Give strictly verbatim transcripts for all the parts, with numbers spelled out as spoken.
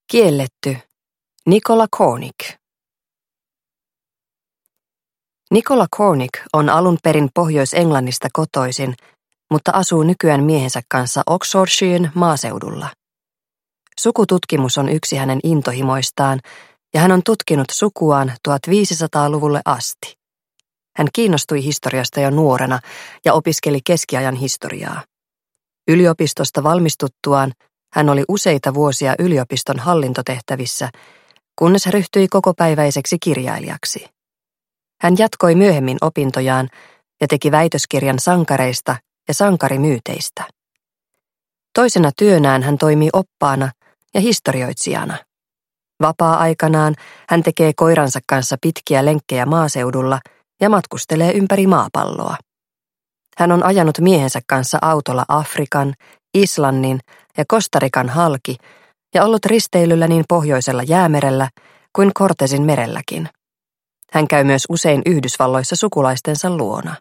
Kielletty. Nicola Cornick. Nicola Cornick on alun perin Pohjois-Englannista kotoisin, mutta asuu nykyään miehensä kanssa Oxfordshiren maaseudulla. Sukututkimus on yksi hänen intohimoistaan, ja hän on tutkinut sukuaan tuhatviisisataaluvulle asti. Hän kiinnostui historiasta jo nuorena ja opiskeli keskiajan historiaa. Yliopistosta valmistuttuaan hän oli useita vuosia yliopiston hallintotehtävissä, kunnes ryhtyi kokopäiväiseksi kirjailijaksi. Hän jatkoi myöhemmin opintojaan ja teki väitöskirjan sankareista ja sankarimyyteistä. Toisena työnään hän toimii oppaana ja historioitsijana. Vapaa-aikanaan hän tekee koiransa kanssa pitkiä lenkkejä maaseudulla ja matkustelee ympäri maapalloa. Hän on ajanut miehensä kanssa autolla Afrikan, Islannin ja Kostarikan halki ja ollut risteilyllä niin pohjoisella jäämerellä kuin Cortesin merelläkin. Hän käy myös usein Yhdysvalloissa sukulaistensa luona.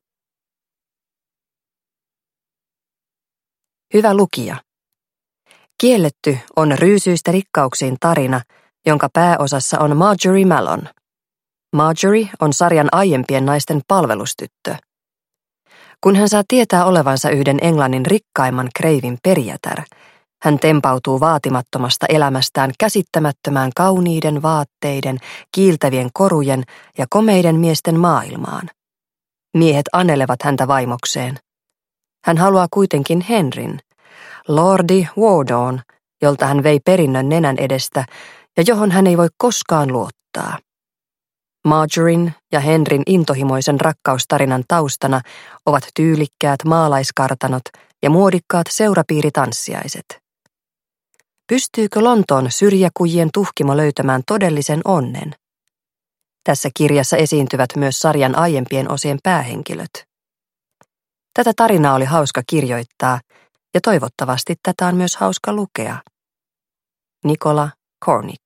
Hyvä lukija. Kielletty on ryysyistä rikkauksiin tarina, jonka pääosassa on Marjorie Mallon. Marjorie on sarjan aiempien naisten palvelustyttö. Kun hän saa tietää olevansa yhden Englannin rikkaimman kreivin perijätär, hän tempautuu vaatimattomasta elämästään käsittämättömään kauniiden vaatteiden, kiiltävien korujen ja komeiden miesten maailmaan. Miehet anelevat häntä vaimokseen. Hän haluaa kuitenkin Henryn, Lordi Wardoon, jolta hän vei perinnön nenän edestä ja johon hän ei voi koskaan luottaa. Marjorien ja Henryn intohimoisen rakkaustarinan taustana ovat tyylikkäät maalaiskartanot ja muodikkaat seurapiiritanssiaiset. Pystyykö Lontoon syrjäkujien tuhkimo löytämään todellisen onnen? Tässä kirjassa esiintyvät myös sarjan aiempien osien päähenkilöt. Tätä tarinaa oli hauska kirjoittaa, ja toivottavasti tätä on myös hauska lukea. Nicola Cornick.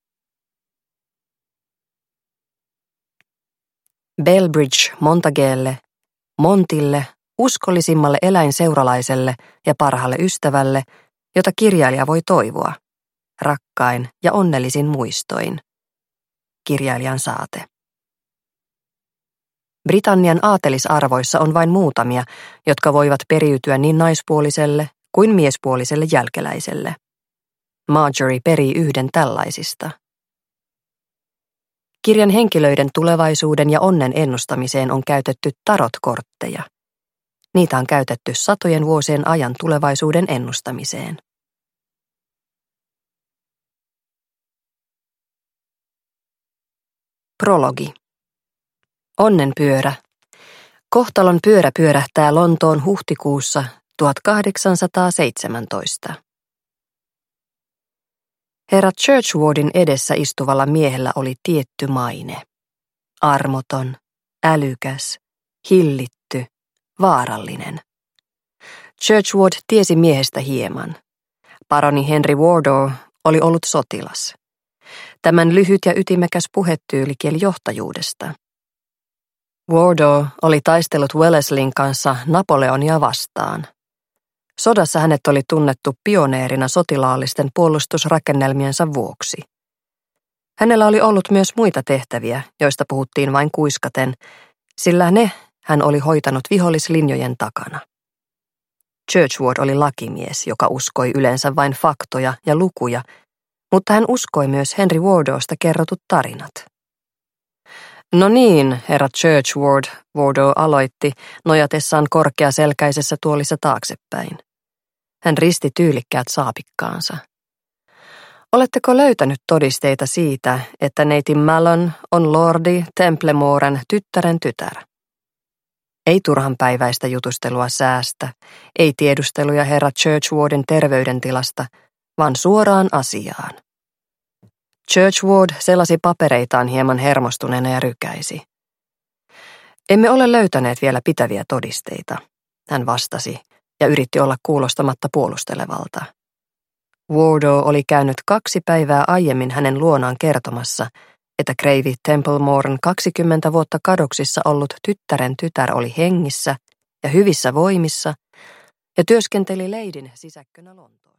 Bellbridge Montagelle, Montille, uskollisimmalle eläinseuralaiselle ja parhaalle ystävälle, jota kirjailija voi toivoa. Rakkain ja onnellisin muistoin. Kirjailijan saate. Britannian aatelisarvoissa on vain muutamia, jotka voivat periytyä niin naispuoliselle kuin miespuoliselle jälkeläiselle. Marjorie perii yhden tällaisista. Kirjan henkilöiden tulevaisuuden ja onnen ennustamiseen on käytetty tarotkortteja. Niitä on käytetty satojen vuosien ajan tulevaisuuden ennustamiseen. Prologi. Onnenpyörä. Kohtalon pyörä pyörähtää Lontoon huhtikuussa tuhatkahdeksansataaseitsemäntoista. Herra Churchwardin edessä istuvalla miehellä oli tietty maine. Armoton, älykäs, hillitty, vaarallinen. Churchward tiesi miehestä hieman. Paroni Henry Wardour oli ollut sotilas. Tämän lyhyt ja ytimekäs puhetyyli kieli johtajuudesta. Wardour oli taistellut Wellesleyn kanssa Napoleonia vastaan. Sodassa hänet oli tunnettu pioneerina sotilaallisten puolustusrakennelmiensa vuoksi. Hänellä oli ollut myös muita tehtäviä, joista puhuttiin vain kuiskaten, sillä ne hän oli hoitanut vihollislinjojen takana. Churchward oli lakimies, joka uskoi yleensä vain faktoja ja lukuja, mutta hän uskoi myös Henry Wardowsta kerrotut tarinat. No niin, herra Churchward, Wardour aloitti, nojatessaan korkeaselkäisessä tuolissa taaksepäin. Hän risti tyylikkäät saapikkaansa. Oletteko löytänyt todisteita siitä, että neiti Mallon on Lordi Templemoren tyttären tytär? Ei turhanpäiväistä jutustelua säästä, ei tiedusteluja herra Churchwardin terveydentilasta, vaan suoraan asiaan. Churchward selasi papereitaan hieman hermostuneena ja rykäisi. Emme ole löytäneet vielä pitäviä todisteita, hän vastasi ja yritti olla kuulostamatta puolustelevalta. Wardour oli käynyt kaksi päivää aiemmin hänen luonaan kertomassa, että kreivi Templemoren kaksikymmentä vuotta kadoksissa ollut tyttären tytär oli hengissä ja hyvissä voimissa ja työskenteli leidin sisäkkönä Lontoossa.